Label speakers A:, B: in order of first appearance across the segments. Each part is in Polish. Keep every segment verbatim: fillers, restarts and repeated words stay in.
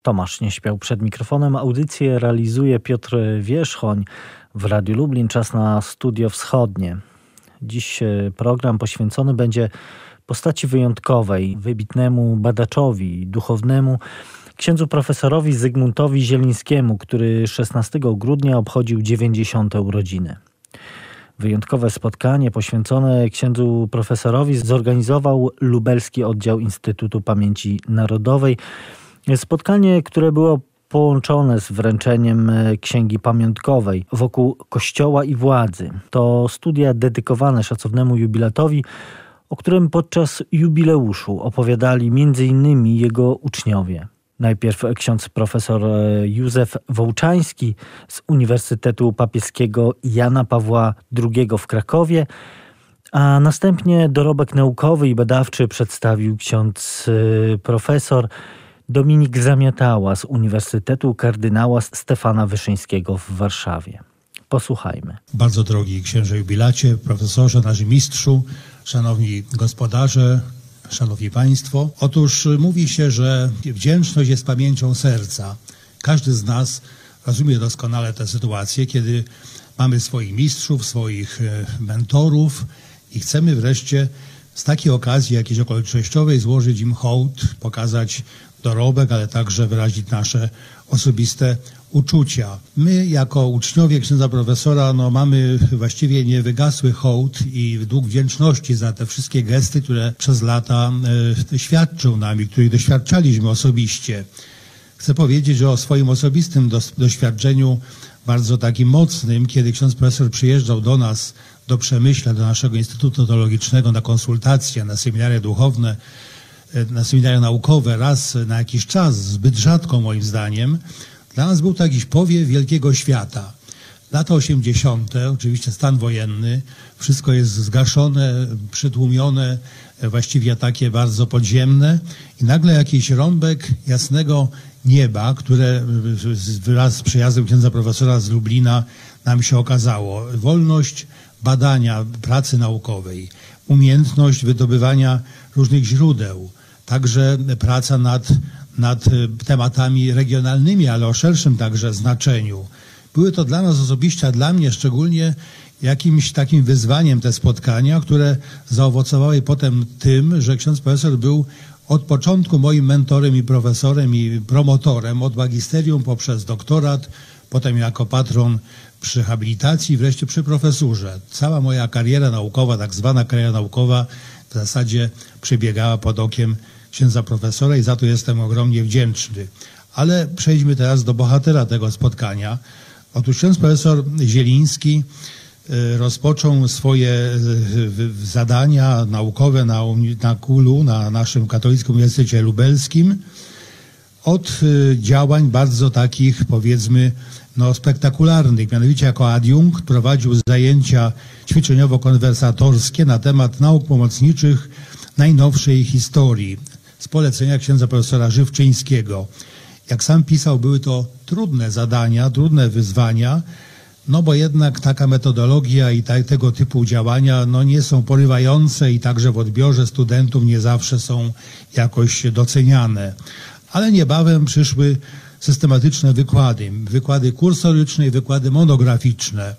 A: Tomasz nie śpiał przed mikrofonem. Audycję realizuje Piotr Wierzchoń w Radiu Lublin. Czas na Studio Wschodnie. Dziś program poświęcony będzie postaci wyjątkowej, wybitnemu badaczowi duchownemu, księdzu profesorowi Zygmuntowi Zielińskiemu, który szesnastego grudnia obchodził dziewięćdziesiąte urodziny. Wyjątkowe spotkanie poświęcone księdzu profesorowi zorganizował Lubelski Oddział Instytutu Pamięci Narodowej. Spotkanie, które było połączone z wręczeniem księgi pamiątkowej wokół Kościoła i władzy. To studia dedykowane szacownemu jubilatowi, o którym podczas jubileuszu opowiadali między innymi jego uczniowie. Najpierw ksiądz profesor Józef Wołczański z Uniwersytetu Papieskiego Jana Pawła drugiego w Krakowie, a następnie dorobek naukowy i badawczy przedstawił ksiądz profesor Dominik Zamiatała z Uniwersytetu Kardynała Stefana Wyszyńskiego w Warszawie. Posłuchajmy.
B: Bardzo drogi księże jubilacie, profesorze, nasz mistrzu, szanowni gospodarze, szanowni państwo. Otóż mówi się, że wdzięczność jest pamięcią serca. Każdy z nas rozumie doskonale tę sytuację, kiedy mamy swoich mistrzów, swoich mentorów i chcemy wreszcie z takiej okazji jakiejś okolicznościowej złożyć im hołd, pokazać dorobek, ale także wyrazić nasze osobiste uczucia. My jako uczniowie księdza profesora no, mamy właściwie niewygasły hołd i dług wdzięczności za te wszystkie gesty, które przez lata e, świadczył nam i których doświadczaliśmy osobiście. Chcę powiedzieć, że o swoim osobistym dos- doświadczeniu bardzo takim mocnym, kiedy ksiądz profesor przyjeżdżał do nas, do Przemyśla, do naszego Instytutu Teologicznego na konsultacje, na seminaria duchowne, na seminaria naukowe raz na jakiś czas, zbyt rzadko moim zdaniem, dla nas był to jakiś powiew wielkiego świata. Lata osiemdziesiąte, oczywiście stan wojenny, wszystko jest zgaszone, przytłumione, właściwie takie bardzo podziemne i nagle jakiś rąbek jasnego nieba, które wraz z przyjazdem księdza profesora z Lublina nam się okazało. Wolność badania, pracy naukowej, umiejętność wydobywania różnych źródeł, także praca nad, nad tematami regionalnymi, ale o szerszym także znaczeniu. Były to dla nas osobiście, a dla mnie szczególnie jakimś takim wyzwaniem te spotkania, które zaowocowały potem tym, że ksiądz profesor był od początku moim mentorem i profesorem i promotorem, od magisterium poprzez doktorat, potem jako patron przy habilitacji, wreszcie przy profesurze. Cała moja kariera naukowa, tak zwana kariera naukowa w zasadzie przebiegała pod okiem księdza profesora i za to jestem ogromnie wdzięczny. Ale przejdźmy teraz do bohatera tego spotkania. Otóż ksiądz profesor Zieliński rozpoczął swoje zadania naukowe na, na Kulu, na naszym Katolickim Uniwersytecie Lubelskim od działań bardzo takich, powiedzmy, no, spektakularnych. Mianowicie jako adiunkt prowadził zajęcia ćwiczeniowo-konwersatorskie na temat nauk pomocniczych najnowszej historii z polecenia księdza profesora Żywczyńskiego. Jak sam pisał, były to trudne zadania, trudne wyzwania, no bo jednak taka metodologia i ta, tego typu działania no nie są porywające i także w odbiorze studentów nie zawsze są jakoś doceniane. Ale niebawem przyszły systematyczne wykłady, wykłady kurstoryczne i wykłady monograficzne.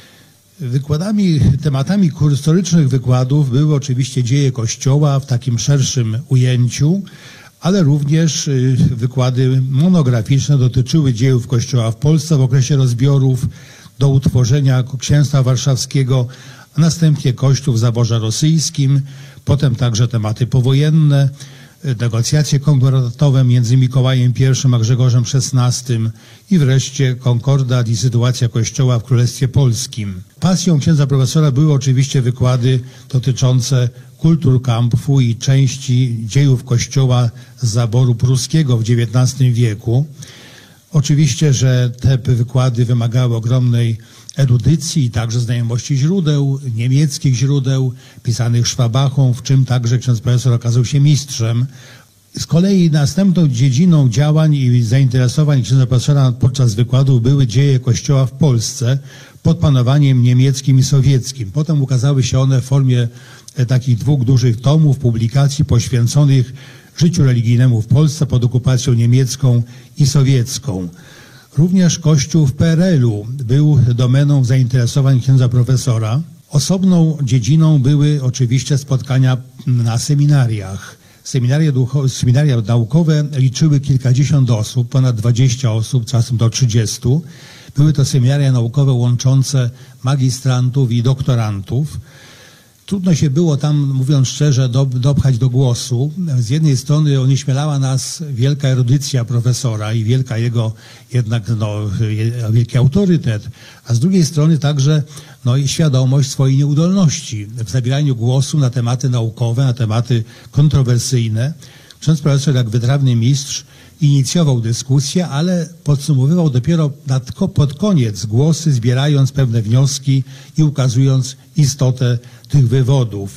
B: Wykładami, tematami kurstorycznych wykładów były oczywiście dzieje Kościoła w takim szerszym ujęciu, ale również wykłady monograficzne dotyczyły dziejów Kościoła w Polsce w okresie rozbiorów do utworzenia Księstwa Warszawskiego, a następnie Kościół w zaborze rosyjskim, potem także tematy powojenne, negocjacje konkordatowe między Mikołajem I a Grzegorzem szesnastym i wreszcie konkordat i sytuacja Kościoła w Królestwie Polskim. Pasją księdza profesora były oczywiście wykłady dotyczące Kulturkampfu i części dziejów Kościoła z zaboru pruskiego w dziewiętnastym wieku. Oczywiście, że te wykłady wymagały ogromnej erudycji i także znajomości źródeł, niemieckich źródeł, pisanych Szwabachą, w czym także ksiądz profesor okazał się mistrzem. Z kolei następną dziedziną działań i zainteresowań księdza profesora podczas wykładów były dzieje Kościoła w Polsce pod panowaniem niemieckim i sowieckim. Potem ukazały się one w formie takich dwóch dużych tomów, publikacji poświęconych życiu religijnemu w Polsce pod okupacją niemiecką i sowiecką. Również Kościół w P R L-u był domeną zainteresowań księdza profesora. Osobną dziedziną były oczywiście spotkania na seminariach. Seminaria, ducho, seminaria naukowe liczyły kilkadziesiąt osób, ponad dwadzieścia osób, czasem do trzydziestu. Były to seminaria naukowe łączące magistrantów i doktorantów. Trudno się było tam, mówiąc szczerze, do, dopchać do głosu. Z jednej strony onieśmielała nas wielka erudycja profesora i wielka jego jednak no, wielki autorytet, a z drugiej strony także no, i świadomość swojej nieudolności w zabieraniu głosu na tematy naukowe, na tematy kontrowersyjne. Ksiądz profesor, jak wytrawny mistrz, inicjował dyskusję, ale podsumowywał dopiero pod koniec głosy, zbierając pewne wnioski i ukazując istotę tych wywodów.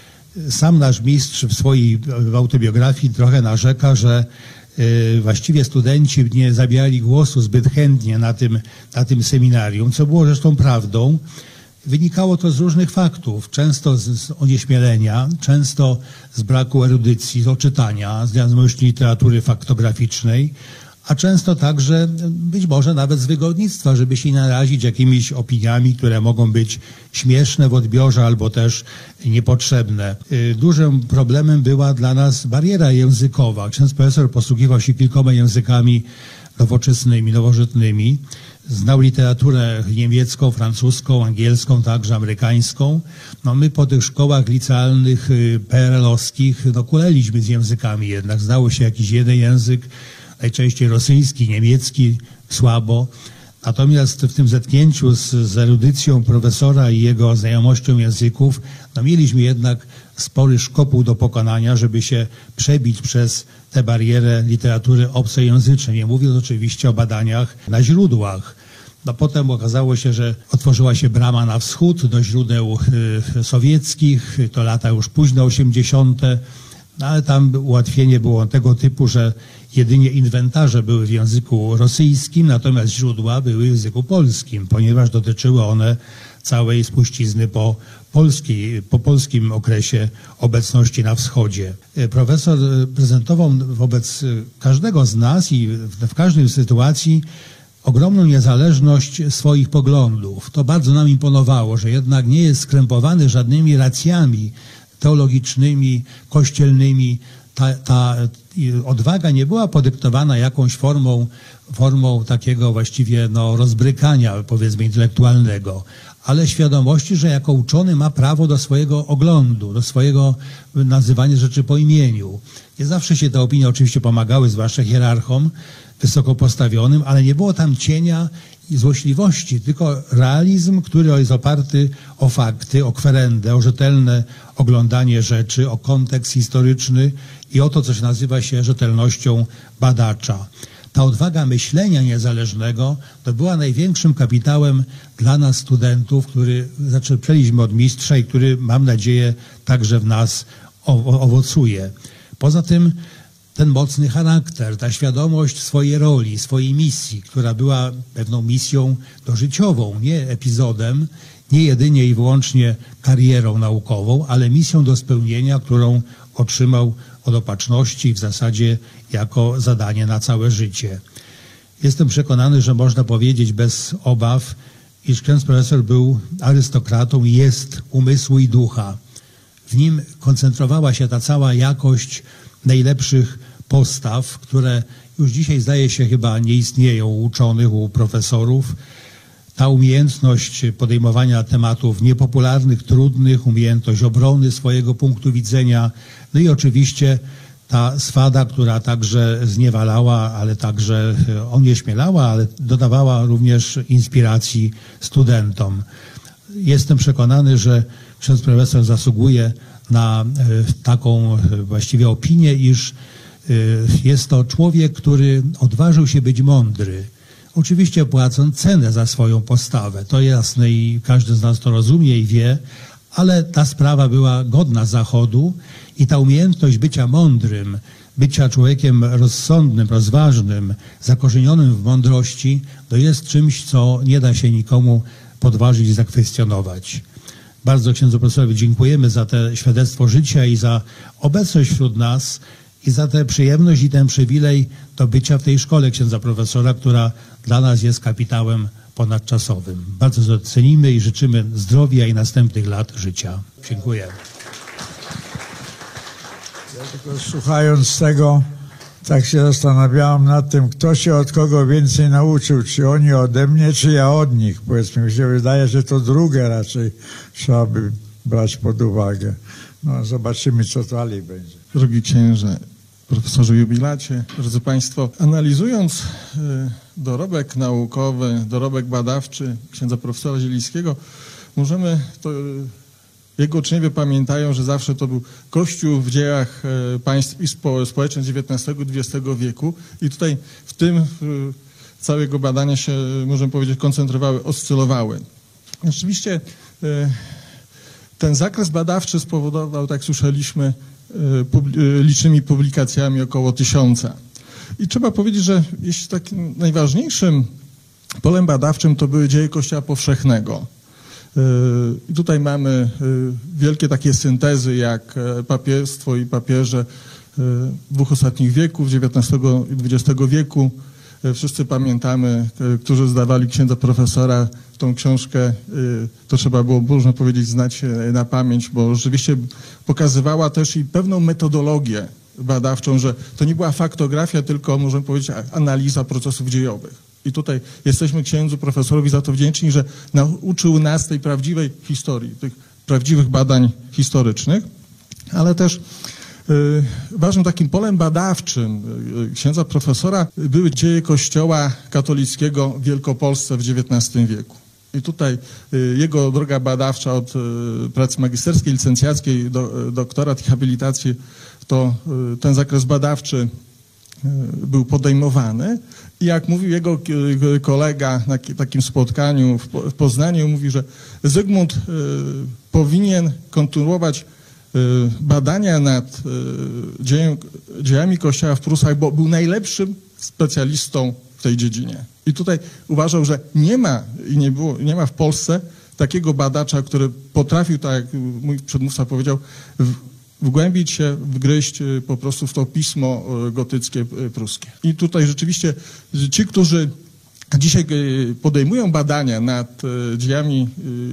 B: Sam nasz mistrz w swojej autobiografii trochę narzeka, że y, właściwie studenci nie zabierali głosu zbyt chętnie na tym, na tym seminarium, co było zresztą prawdą. Wynikało to z różnych faktów, często z, z onieśmielenia, często z braku erudycji, z oczytania, z znajomości literatury faktograficznej, a często także być może nawet z wygodnictwa, żeby się nie narazić jakimiś opiniami, które mogą być śmieszne w odbiorze albo też niepotrzebne. Dużym problemem była dla nas bariera językowa. Ksiądz profesor posługiwał się kilkoma językami nowoczesnymi, nowożytnymi. Znał literaturę niemiecką, francuską, angielską, także amerykańską. No my po tych szkołach licealnych P R L-owskich no kuleliśmy z językami jednak. Znało się jakiś jeden język, najczęściej rosyjski, niemiecki, słabo. Natomiast w tym zetknięciu z, z erudycją profesora i jego znajomością języków, no mieliśmy jednak spory szkopuł do pokonania, żeby się przebić przez tę barierę literatury obcojęzycznej. Nie mówiąc oczywiście o badaniach na źródłach. No potem okazało się, że otworzyła się brama na wschód do źródeł y, sowieckich, to lata już późne osiemdziesiąte, no ale tam ułatwienie było tego typu, że jedynie inwentarze były w języku rosyjskim, natomiast źródła były w języku polskim, ponieważ dotyczyły one całej spuścizny po, polskiej, po polskim okresie obecności na wschodzie. Profesor prezentował wobec każdego z nas i w każdej sytuacji ogromną niezależność swoich poglądów. To bardzo nam imponowało, że jednak nie jest skrępowany żadnymi racjami teologicznymi, kościelnymi. Ta, ta odwaga nie była podyktowana jakąś formą, formą takiego właściwie no, rozbrykania, powiedzmy, intelektualnego, ale świadomości, że jako uczony ma prawo do swojego oglądu, do swojego nazywania rzeczy po imieniu. Nie zawsze się te opinie oczywiście pomagały, zwłaszcza hierarchom wysoko postawionym, ale nie było tam cienia i złośliwości, tylko realizm, który jest oparty o fakty, o kwerendę, o rzetelne oglądanie rzeczy, o kontekst historyczny i o to, co się nazywa się rzetelnością badacza. Ta odwaga myślenia niezależnego to była największym kapitałem dla nas studentów, który zaczerpnęliśmy od mistrza i który, mam nadzieję, także w nas owocuje. Poza tym ten mocny charakter, ta świadomość swojej roli, swojej misji, która była pewną misją dożyciową, nie epizodem, nie jedynie i wyłącznie karierą naukową, ale misją do spełnienia, którą otrzymał od opatrzności w zasadzie jako zadanie na całe życie. Jestem przekonany, że można powiedzieć bez obaw, iż ksiądz profesor był arystokratą i jest umysłu i ducha. W nim koncentrowała się ta cała jakość najlepszych postaw, które już dzisiaj zdaje się chyba nie istnieją u uczonych, u profesorów. Ta umiejętność podejmowania tematów niepopularnych, trudnych, umiejętność obrony swojego punktu widzenia, no i oczywiście ta swada, która także zniewalała, ale także onieśmielała, ale dodawała również inspiracji studentom. Jestem przekonany, że ksiądz profesor zasługuje na taką właściwie opinię, iż jest to człowiek, który odważył się być mądry. Oczywiście płacąc cenę za swoją postawę. To jasne i każdy z nas to rozumie i wie, ale ta sprawa była godna Zachodu i ta umiejętność bycia mądrym, bycia człowiekiem rozsądnym, rozważnym, zakorzenionym w mądrości, to jest czymś, co nie da się nikomu podważyć i zakwestionować. Bardzo księdzu profesorowi dziękujemy za to świadectwo życia i za obecność wśród nas i za tę przyjemność i ten przywilej do bycia w tej szkole księdza profesora, która dla nas jest kapitałem ponadczasowym. Bardzo to cenimy i życzymy zdrowia i następnych lat życia. Dziękuję.
C: Ja tylko słuchając tego, tak się zastanawiałem nad tym, kto się od kogo więcej nauczył, czy oni ode mnie, czy ja od nich. Powiedzmy, mi się wydaje, że to drugie raczej trzeba by brać pod uwagę. No, zobaczymy, co dalej będzie.
D: Drogi księże, profesorze jubilacie, drodzy Państwo, analizując dorobek naukowy, dorobek badawczy księdza profesora Zielińskiego, możemy, to jego uczniowie pamiętają, że zawsze to był Kościół w dziejach państw i społeczeństw dziewiętnastego i dwudziestego wieku i tutaj w tym całe jego badania się, możemy powiedzieć, koncentrowały, oscylowały. Rzeczywiście ten zakres badawczy spowodował, tak słyszeliśmy, licznymi publikacjami około tysiąca. I trzeba powiedzieć, że jeśli takim najważniejszym polem badawczym to były dzieje Kościoła powszechnego. I tutaj mamy wielkie takie syntezy jak papiestwo i papieże dwóch ostatnich wieków, dziewiętnastego i dwudziestego wieku. Wszyscy pamiętamy, którzy zdawali księdza profesora, tą książkę, to trzeba było, można powiedzieć, znać na pamięć, bo rzeczywiście pokazywała też i pewną metodologię badawczą, że to nie była faktografia, tylko, możemy powiedzieć, analiza procesów dziejowych. I tutaj jesteśmy księdzu profesorowi za to wdzięczni, że nauczył nas tej prawdziwej historii, tych prawdziwych badań historycznych, ale też y, ważnym takim polem badawczym y, księdza profesora były dzieje Kościoła katolickiego w Wielkopolsce w dziewiętnastym wieku. I tutaj y, jego droga badawcza od y, pracy magisterskiej, licencjackiej, do, doktorat i habilitacji, to y, ten zakres badawczy y, był podejmowany. I jak mówił jego kolega na takim spotkaniu w Poznaniu, mówi, że Zygmunt y, powinien kontynuować y, badania nad y, dzieją, dziejami Kościoła w Prusach, bo był najlepszym specjalistą w tej dziedzinie. I tutaj uważał, że nie ma i nie było, nie ma w Polsce takiego badacza, który potrafił, tak jak mój przedmówca powiedział, w, wgłębić się, wgryźć po prostu w to pismo gotyckie pruskie. I tutaj rzeczywiście ci, którzy dzisiaj podejmują badania nad dziejami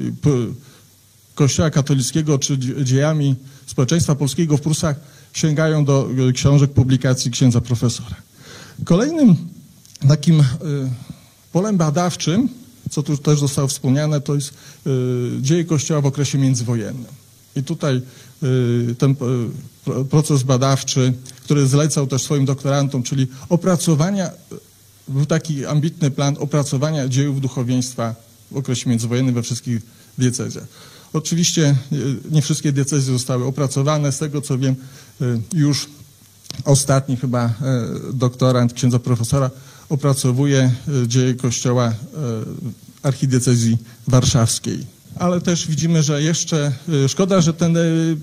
D: Kościoła katolickiego czy dziejami społeczeństwa polskiego w Prusach, sięgają do książek, publikacji księdza profesora. Kolejnym takim polem badawczym, co tu też zostało wspomniane, to jest dzieje Kościoła w okresie międzywojennym. I tutaj ten proces badawczy, który zlecał też swoim doktorantom, czyli opracowania, był taki ambitny plan opracowania dziejów duchowieństwa w okresie międzywojennym we wszystkich diecezjach. Oczywiście nie wszystkie diecezje zostały opracowane, z tego co wiem już ostatni chyba doktorant księdza profesora opracowuje dzieje Kościoła archidiecezji warszawskiej. Ale też widzimy, że jeszcze szkoda, że ten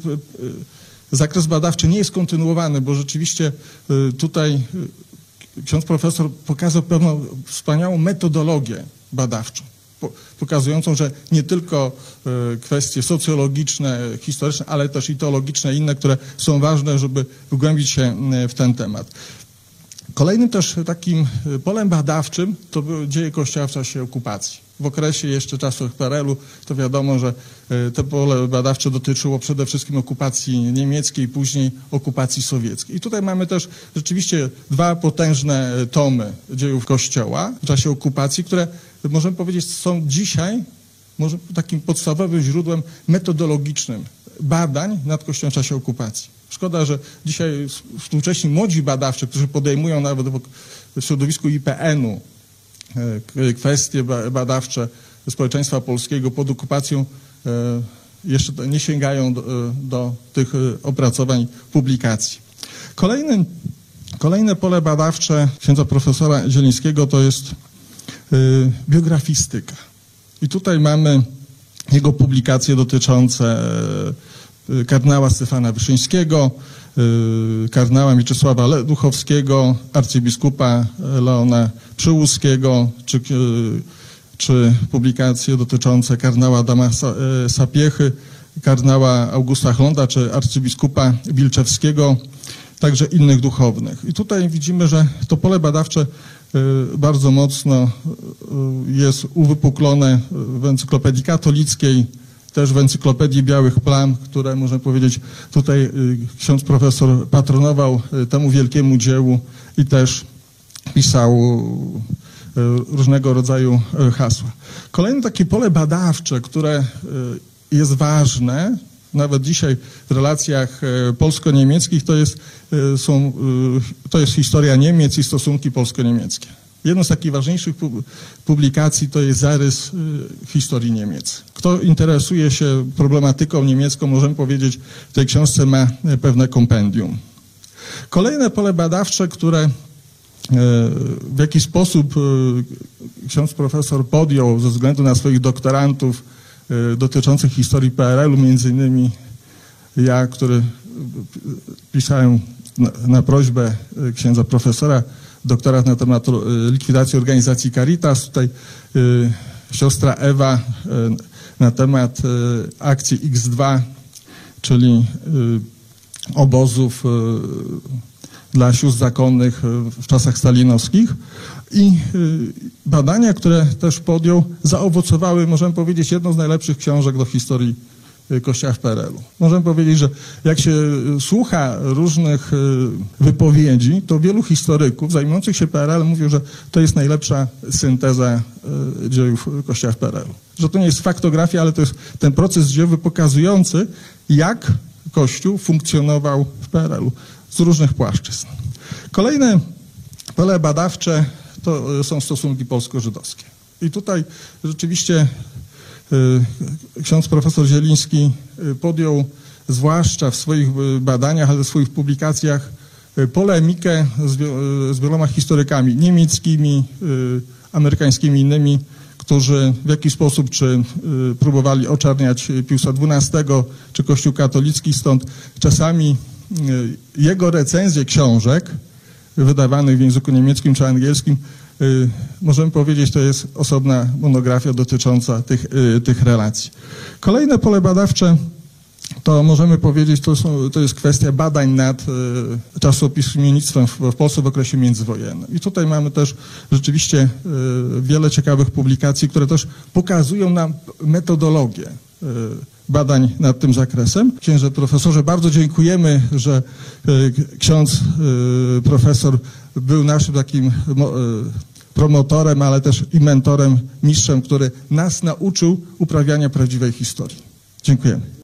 D: zakres badawczy nie jest kontynuowany, bo rzeczywiście tutaj ksiądz profesor pokazał pewną wspaniałą metodologię badawczą, pokazującą, że nie tylko kwestie socjologiczne, historyczne, ale też i teologiczne, inne, które są ważne, żeby wgłębić się w ten temat. Kolejnym też takim polem badawczym to były dzieje Kościoła w czasie okupacji. W okresie jeszcze czasów P R L u to wiadomo, że to pole badawcze dotyczyło przede wszystkim okupacji niemieckiej, później okupacji sowieckiej. I tutaj mamy też rzeczywiście dwa potężne tomy dziejów Kościoła w czasie okupacji, które możemy powiedzieć są dzisiaj może takim podstawowym źródłem metodologicznym badań nad Kościołem w czasie okupacji. Szkoda, że dzisiaj współcześni młodzi badawcy, którzy podejmują nawet w środowisku I P N u kwestie badawcze społeczeństwa polskiego pod okupacją, jeszcze nie sięgają do, do tych opracowań, publikacji. Kolejnym, kolejne pole badawcze księdza profesora Zielińskiego to jest biografistyka. I tutaj mamy jego publikacje dotyczące kardynała Stefana Wyszyńskiego, kardynała Mieczysława Duchowskiego, arcybiskupa Leona Przyłuskiego, czy, czy publikacje dotyczące kardynała Adama Sapiechy, kardynała Augusta Chlonda, czy arcybiskupa Wilczewskiego. także innych duchownych. I tutaj widzimy, że to pole badawcze bardzo mocno jest uwypuklone w Encyklopedii Katolickiej, też w Encyklopedii Białych Plam, które, można powiedzieć, tutaj ksiądz profesor patronował temu wielkiemu dziełu i też pisał różnego rodzaju hasła. Kolejne takie pole badawcze, które jest ważne, nawet dzisiaj w relacjach polsko-niemieckich, to jest, są, to jest historia Niemiec i stosunki polsko-niemieckie. Jedną z takich ważniejszych publikacji to jest zarys historii Niemiec. Kto interesuje się problematyką niemiecką, możemy powiedzieć, w tej książce ma pewne kompendium. Kolejne pole badawcze, które w jakiś sposób ksiądz profesor podjął ze względu na swoich doktorantów dotyczących historii P R L u, między innymi ja, który pisałem na, na prośbę księdza profesora doktorat na temat likwidacji organizacji Caritas, tutaj y, siostra Ewa y, na temat y, akcji X dwa, czyli y, obozów y, dla sióstr zakonnych w czasach stalinowskich i badania, które też podjął, zaowocowały, możemy powiedzieć, jedną z najlepszych książek do historii Kościoła w P R L u. Możemy powiedzieć, że jak się słucha różnych wypowiedzi, to wielu historyków zajmujących się P R L mówią, że to jest najlepsza synteza dziejów Kościoła w P R L u. Że to nie jest faktografia, ale to jest ten proces dziejowy pokazujący, jak Kościół funkcjonował w P R L u z różnych płaszczyzn. Kolejne pole badawcze to są stosunki polsko-żydowskie. I tutaj rzeczywiście y, ksiądz profesor Zieliński podjął zwłaszcza w swoich badaniach, ale w swoich publikacjach polemikę z, z wieloma historykami niemieckimi, y, amerykańskimi, innymi, którzy w jakiś sposób czy y, próbowali oczerniać Piusa dwunastego czy Kościół katolicki, stąd czasami y, jego recenzje książek wydawanych w języku niemieckim czy angielskim, y, możemy powiedzieć, to jest osobna monografia dotycząca tych, y, tych relacji. Kolejne pole badawcze to możemy powiedzieć, to, są, to jest kwestia badań nad y, czasopismiennictwem w, w Polsce w okresie międzywojennym. I tutaj mamy też rzeczywiście y, wiele ciekawych publikacji, które też pokazują nam metodologię y, badań nad tym zakresem. Księże profesorze, bardzo dziękujemy, że y, ksiądz y, profesor był naszym takim y, promotorem, ale też i mentorem, mistrzem, który nas nauczył uprawiania prawdziwej historii. Dziękujemy.